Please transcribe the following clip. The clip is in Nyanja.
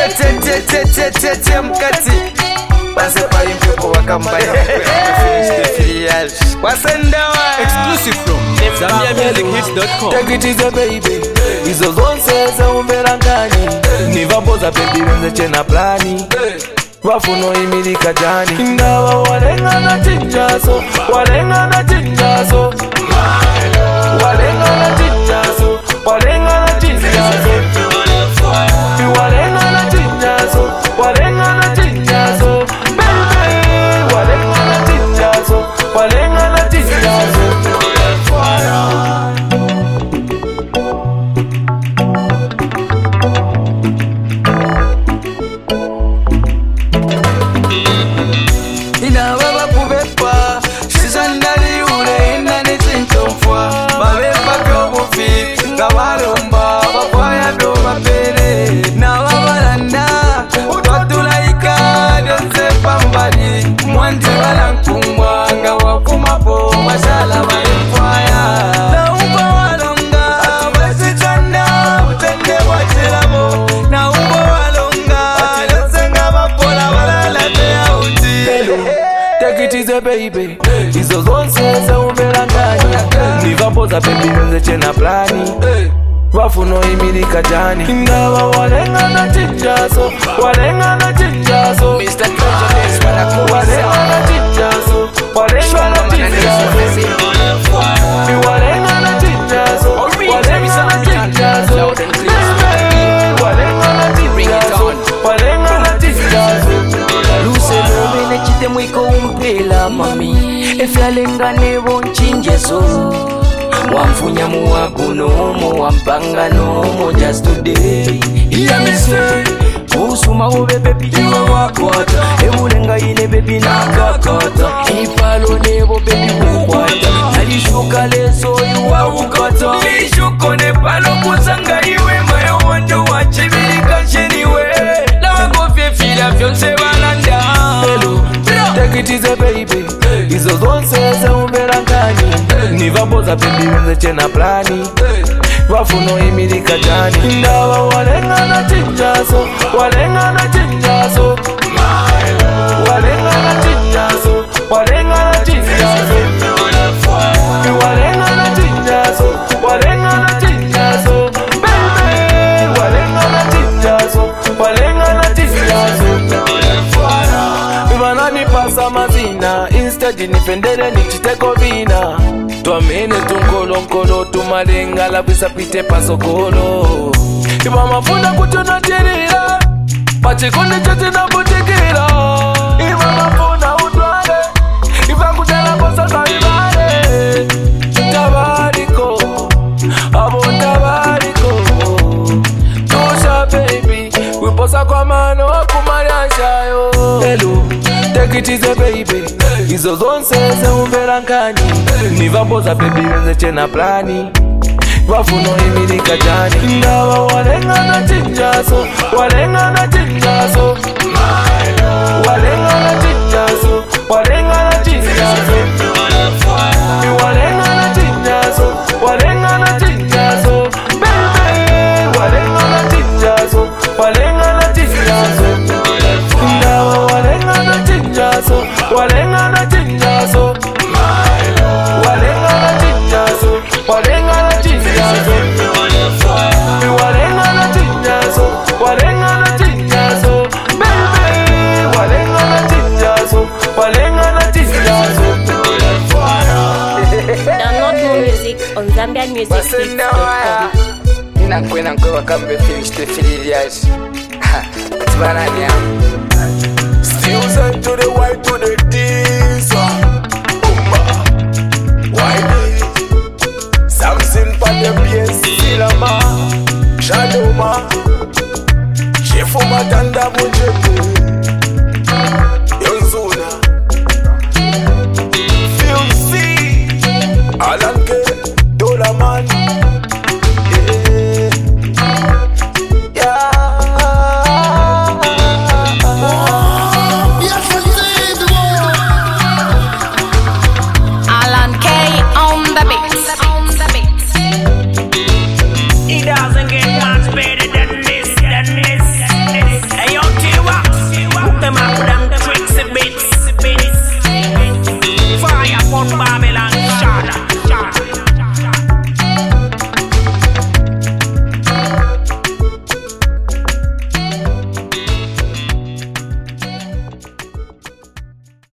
Tete mkati Base pali mpepo wakambaya Wasendawa Exclusive from ZambiaMusicHits.com. Take it easy baby Izo zonse za umberangani Nivamboza baby wenze chena plani Wafuno imilika jani Ndawa walenga na chinjaso Walenga na chinjaso Walenga na chinjaso Walenga na chinjaso Walenga na chinjaso Walenga na chinjaso Baby Walenga na chinjaso Walenga na chinjaso Mwante wala mkungwa nga wakumapo mashala walimfwaya na umba walonga basitanda utende wachilamo na umba walonga lesenga mapola walalate ya uti Take it easy baby Izo zonse za umberangani Nivamboza baby wenze chena plani Wafuno imilika jani Ndawa walenga na chinjaso Walenga na chinjaso Mr. Treasure Walenga na chinjaso Walenga na chinjaso Walenga na chinjaso Walenga na chinjaso Walenga na chinjaso Walenga na chinjaso Luse nomene chite mwiko umpela mami Efyalenga nebo nchinjeso Wamfunya muwagunomo wampanga nomo just today Iya mise Usuma ube baby iwa wakwata Eulenga ine baby nakakata Ipalo nebo baby ukwata Nalishuka leso iwa ukata Nishuko nepalo kusanga iwe mayo wando wachibirika cheniwe Lawa kofye fila fyonse bananda Hello, take it easy baby Izo zonse za umberangani Nivamboza baby wenze chena plani Wafuno imilika jani Ndawa walenga na chinjaso Walenga na chinjaso Walenga na chinjaso Walenga na chinjaso Walenga na chinjaso Walenga na chinjaso Baby Walenga na chinjaso Walenga na chinjaso Ivanani pasa mazina Instead nifendele nichiteko vina Tuamene tunkolo tumalenga labisa pite pasokolo Iba mafunda kutunatirira Pachikundi chati na butikira Iba mafunda utwale Iba kutela kosa kalibale Tabariko Abo tabariko Tusha baby Wiposa kwa mano wakumaryasha yo Hello Take it easy baby Izo zonse za umberangani Nivamboza baby wenze chena plani Wafuno imilika jani Ndawa walenga na chinjaso Walenga na chinjaso Walenga na chinjaso Walenga na chinjaso Walenga na chinjaso Walenga na chinjaso Baby Walenga na chinjaso Walenga na chinjaso Ndawa walenga na chinjaso Walenga na chinjaso Walenga na chinjaso Walenga na chinjaso Walenga na chinjaso Walenga na chinjaso Baby Walenga na chinjaso Walenga na chinjaso Download more music on ZambiaMusicHits.com. Nankwe wakambe finish the filias Atibanani ya Still send to the white to the diesel White Samson pa the PS Silama Shadoma Chefu matanda mujete